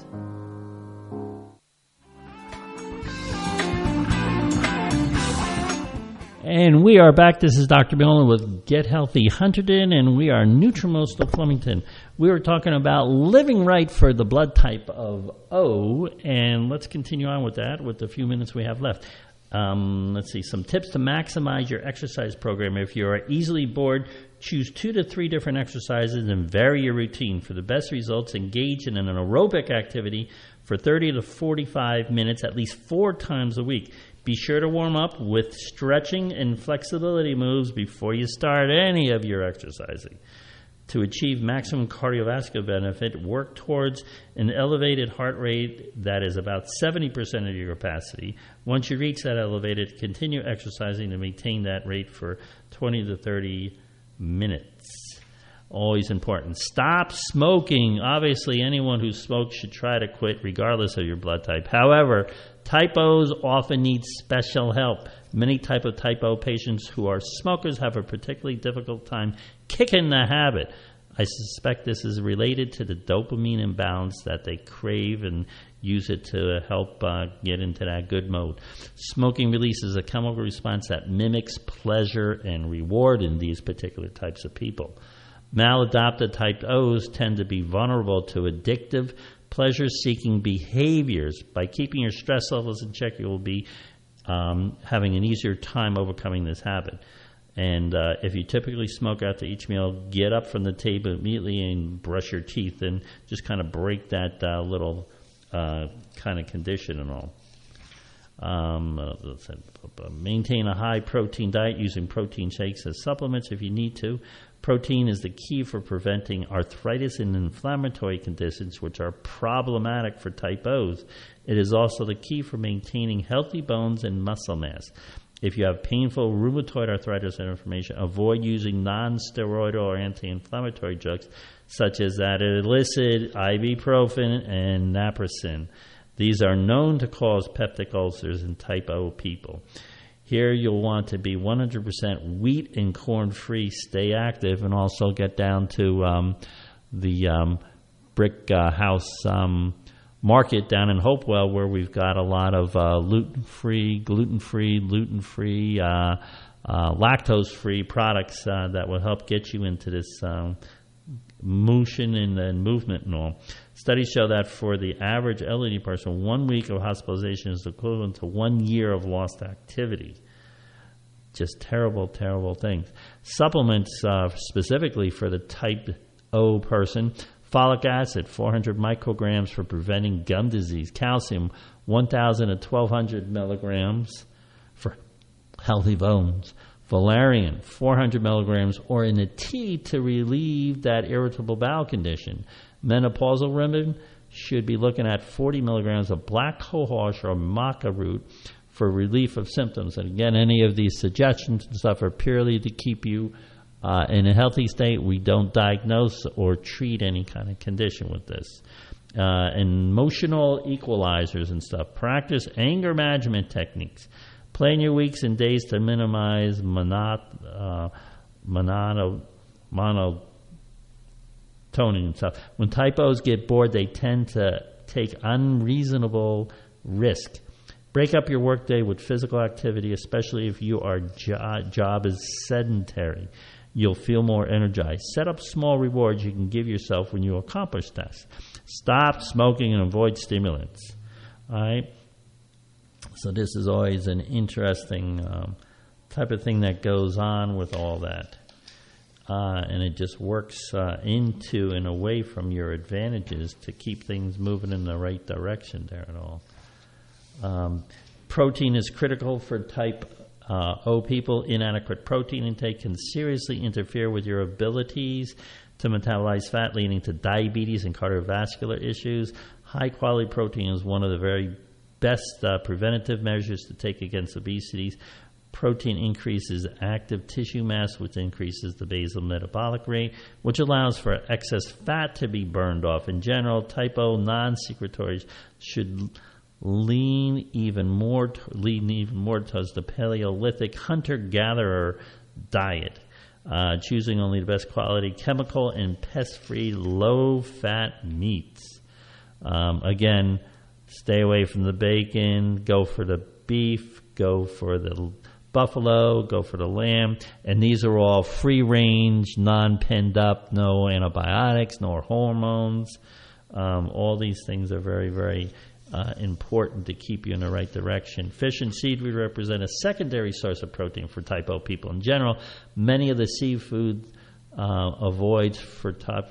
S14: And we are back. This is Dr. Miller with Get Healthy Hunterdon, and we are Nutrimost of Flemington. We were talking about living right for the blood type of O, and let's continue on with that with the few minutes we have left. Let's see, some tips to maximize your exercise program. If you are easily bored, choose 2 to 3 different exercises and vary your routine. For the best results, engage in an aerobic activity for 30 to 45 minutes at least 4 times a week. Be sure to warm up with stretching and flexibility moves before you start any of your exercising. To achieve maximum cardiovascular benefit, work towards an elevated heart rate that is about 70% of your capacity. Once you reach that elevated, continue exercising to maintain that rate for 20 to 30 minutes. Always important. Stop smoking. Obviously, anyone who smokes should try to quit regardless of your blood type. However, type O's often need special help. Many type O patients who are smokers have a particularly difficult time kicking the habit. I suspect this is related to the dopamine imbalance that they crave and use it to help get into that good mode. Smoking releases a chemical response that mimics pleasure and reward in these particular types of people. Maladaptive type O's tend to be vulnerable to addictive, pleasure-seeking behaviors. By keeping your stress levels in check, you will be having an easier time overcoming this habit. And if you typically smoke after each meal, get up from the table immediately and brush your teeth and just kind of break that little kind of condition and all. Maintain a high-protein diet using protein shakes as supplements if you need to. Protein is the key for preventing arthritis and inflammatory conditions, which are problematic for type O's. It is also the key for maintaining healthy bones and muscle mass. If you have painful rheumatoid arthritis and inflammation, avoid using non-steroidal or anti-inflammatory drugs such as that illicit ibuprofen and naproxen. These are known to cause peptic ulcers in type O people. Here you'll want to be 100% wheat and corn-free, stay active, and also get down to brick house market down in Hopewell, where we've got a lot of gluten-free, lactose-free products that will help get you into this motion and movement and all. Studies show that for the average elderly person, 1 week of hospitalization is equivalent to 1 year of lost activity. Just terrible, terrible things. Supplements specifically for the type O person: folic acid, 400 micrograms for preventing gum disease; calcium, 1,000 to 1,200 milligrams for healthy bones; valerian, 400 milligrams or in a tea to relieve that irritable bowel condition. Menopausal women should be looking at 40 milligrams of black cohosh or maca root for relief of symptoms. And again, any of these suggestions and stuff are purely to keep you in a healthy state. We don't diagnose or treat any kind of condition with this. Emotional equalizers and stuff. Practice anger management techniques. Plan your weeks and days to minimize monotoning and stuff. When type O's get bored, they tend to take unreasonable risk. Break up your workday with physical activity, especially if your job is sedentary. You'll feel more energized. Set up small rewards you can give yourself when you accomplish tasks. Stop smoking and avoid stimulants. All right? So this is always an interesting type of thing that goes on with all that. And it just works into and away from your advantages to keep things moving in the right direction there at all. Protein is critical for type O people. Inadequate protein intake can seriously interfere with your abilities to metabolize fat, leading to diabetes and cardiovascular issues. High-quality protein is one of the very best preventative measures to take against obesity. Protein increases active tissue mass, which increases the basal metabolic rate, which allows for excess fat to be burned off. In general, type O non-secretories should lean even more towards the Paleolithic hunter-gatherer diet, choosing only the best quality chemical and pest-free low-fat meats. Again, stay away from the bacon, go for the beef, go for the buffalo, go for the lamb, and these are all free-range, non-penned up, no antibiotics, no hormones. All these things are very, very important to keep you in the right direction. Fish and seafood represent a secondary source of protein for type O people. In general, many of the seafood avoids for type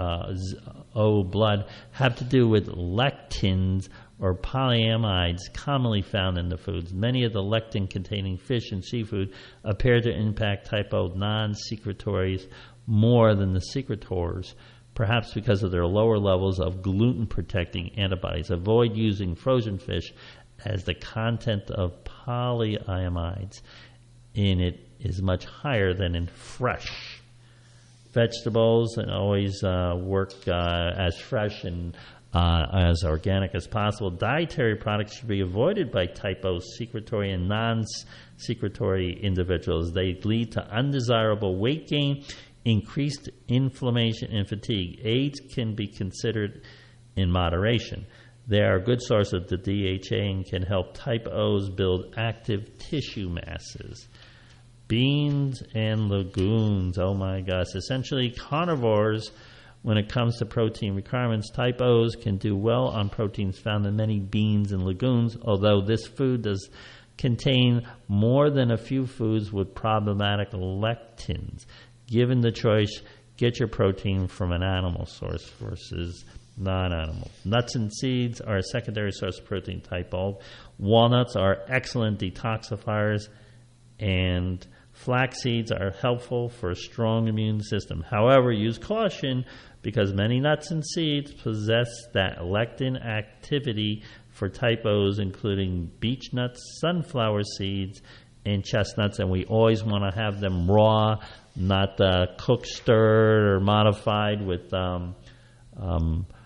S14: O blood have to do with lectins or polyamides commonly found in the foods. Many of the lectin-containing fish and seafood appear to impact type O non-secretories more than the secretors, perhaps because of their lower levels of gluten-protecting antibodies. Avoid using frozen fish, as the content of polyamides in it is much higher than in fresh. Vegetables and always work as fresh and as organic as possible. Dietary products should be avoided by type O secretory and non-secretory individuals. They lead to undesirable weight gain, increased inflammation, and fatigue. Aids can be considered in moderation. They are a good source of the DHA and can help type O's build active tissue masses. Beans and legumes, oh my gosh. Essentially carnivores when it comes to protein requirements. Type O's can do well on proteins found in many beans and legumes, although this food does contain more than a few foods with problematic lectins. Given the choice, get your protein from an animal source versus non-animal. Nuts and seeds are a secondary source of protein type O. Walnuts are excellent detoxifiers, and flax seeds are helpful for a strong immune system. However, use caution because many nuts and seeds possess that lectin activity for type O's, including beech nuts, sunflower seeds, and chestnuts, and we always want to have them raw, not cooked, stirred, or modified with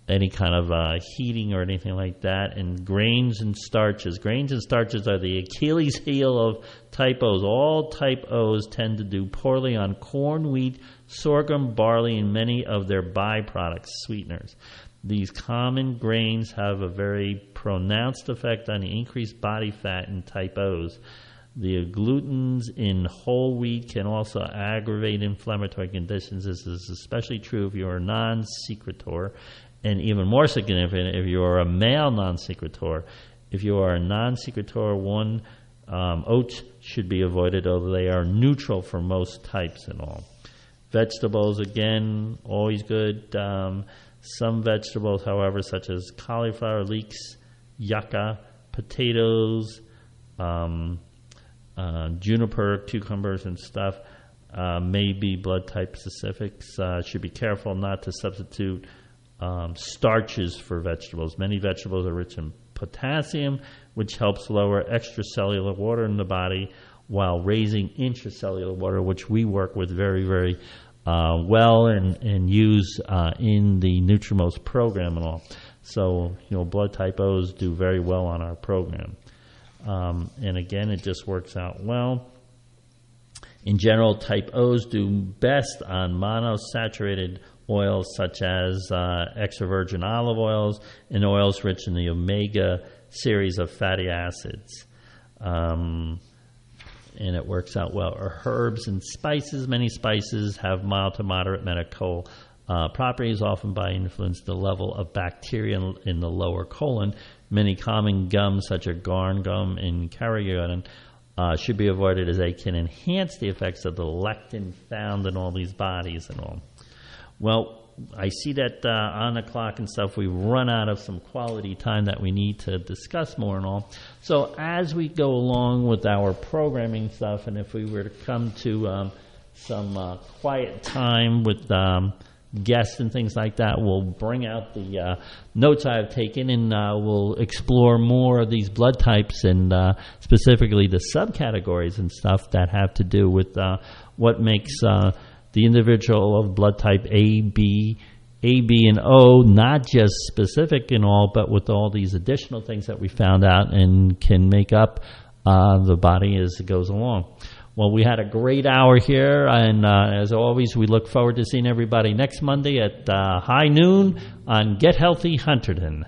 S14: any kind of heating or anything like that. And grains and starches. Grains and starches are the Achilles heel of type O's. All type O's tend to do poorly on corn, wheat, sorghum, barley, and many of their byproducts, sweeteners. These common grains have a very pronounced effect on the increased body fat in type O's. The agglutins in whole wheat can also aggravate inflammatory conditions. This is especially true if you're a non-secretor, and even more significant if you are a male non-secretor. If you are a non-secretor, oats should be avoided, although they are neutral for most types and all. Vegetables, again, always good. Some vegetables, however, such as cauliflower, leeks, yucca, potatoes, juniper, cucumbers, and stuff may be blood type specifics. Should be careful not to substitute starches for vegetables. Many vegetables are rich in potassium, which helps lower extracellular water in the body while raising intracellular water, which we work with very, very well and use in the Nutrimost program and all. So, blood type O's do very well on our program. And again, it just works out well. In general, type O's do best on monosaturated oils such as extra virgin olive oils and oils rich in the omega series of fatty acids. And it works out well. Or herbs and spices. Many spices have mild to moderate medical properties, often by influence the level of bacteria in the lower colon. Many common gums, such as garn gum and carrageenan, should be avoided as they can enhance the effects of the lectin found in all these bodies and all. Well, I see that on the clock and stuff, we've run out of some quality time that we need to discuss more and all. So as we go along with our programming stuff, and if we were to come to some quiet time with guests and things like that, we'll bring out the notes I've taken, and we'll explore more of these blood types and specifically the subcategories and stuff that have to do with what makes the individual of blood type A, B, and O not just specific and all, but with all these additional things that we found out and can make up the body as it goes along. Well, we had a great hour here, and as always, we look forward to seeing everybody next Monday at high noon on Get Healthy Hunterdon.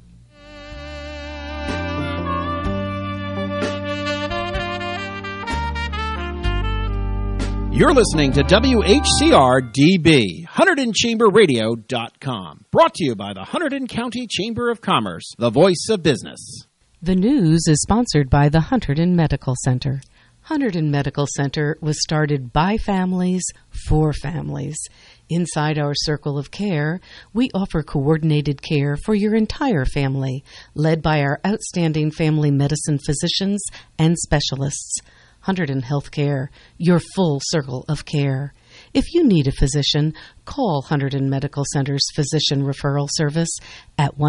S18: You're listening to WHCR-DB, HunterdonChamberRadio.com. Brought to you by the Hunterdon County Chamber of Commerce, the voice of business.
S3: The news is sponsored by the Hunterdon Medical Center. Hunterdon Medical Center was started by families for families. Inside our circle of care, we offer coordinated care for your entire family, led by our outstanding family medicine physicians and specialists. Hunterdon Healthcare, your full circle of care. If you need a physician, call Hunterdon Medical Center's Physician Referral Service at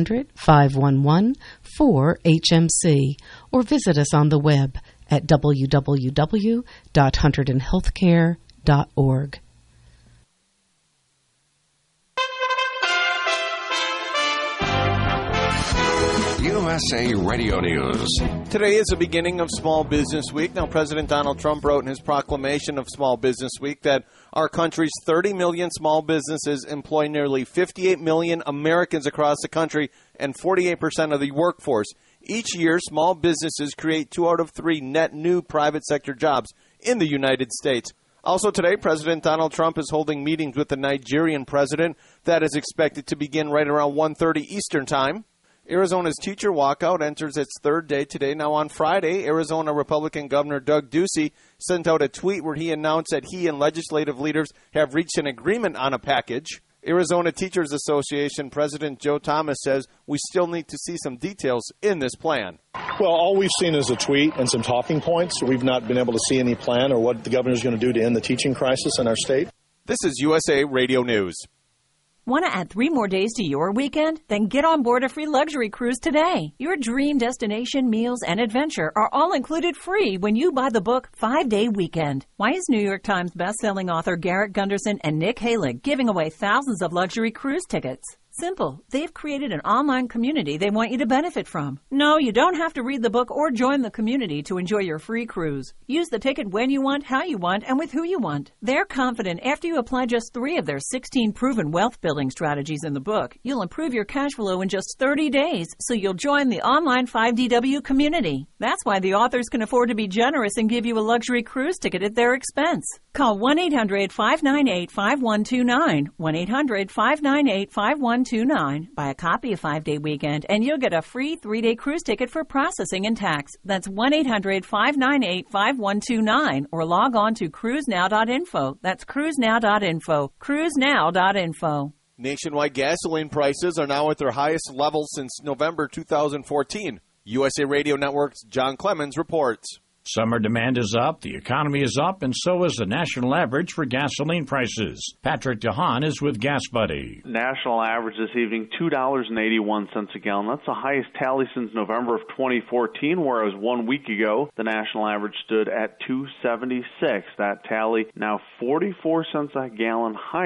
S3: 1-800-511-4HMC or visit us on the web at www.hunterdonhealthcare.org.
S15: USA Radio News.
S1: Today is the beginning of Small Business Week. Now, President Donald Trump wrote in his proclamation of Small Business Week that our country's 30 million small businesses employ nearly 58 million Americans across the country and 48% of the workforce. Each year, small businesses create 2 out of 3 net new private sector jobs in the United States. Also today, President Donald Trump is holding meetings with the Nigerian president. That is expected to begin right around 1:30 Eastern Time. Arizona's teacher walkout enters its 3rd day today. Now, on Friday, Arizona Republican Governor Doug Ducey sent out a tweet where he announced that he and legislative leaders have reached an agreement on a package. Arizona Teachers Association President Joe Thomas says we still need to see some details in this plan.
S22: Well, all we've seen is a tweet and some talking points. We've not been able to see any plan or what the governor is going to do to end the teaching crisis in our state.
S1: This is USA Radio News.
S23: Want to add 3 more days to your weekend? Then get on board a free luxury cruise today. Your dream destination, meals, and adventure are all included free when you buy the book 5-Day Weekend. Why is New York Times bestselling author Garrett Gunderson and Nick Halig giving away thousands of luxury cruise tickets? simple. They've created an online community they want you to benefit from. No, you don't have to read the book or join the community to enjoy your free cruise. Use the ticket when you want, how you want, and with who you want. They're confident after you apply just 3 of their 16 proven wealth-building strategies in the book, you'll improve your cash flow in just 30 days, so you'll join the online 5DW community. That's why the authors can afford to be generous and give you a luxury cruise ticket at their expense. Call 1-800-598-5129, 1-800-598-5129. Buy a copy of 5 Day Weekend, and you'll get a free 3-day cruise ticket for processing and tax. That's 1-800-598-5129, or log on to cruisenow.info. That's cruisenow.info. cruisenow.info.
S1: Nationwide gasoline prices are now at their highest level since November 2014. USA Radio Network's John Clemens reports.
S2: Summer demand is up, the economy is up, and so is the national average for gasoline prices. Patrick DeHaan is with Gas Buddy.
S4: National average this evening, $2.81 a gallon. That's the highest tally since November of 2014, whereas 1 week ago, the national average stood at $2.76. That tally now 44 cents a gallon higher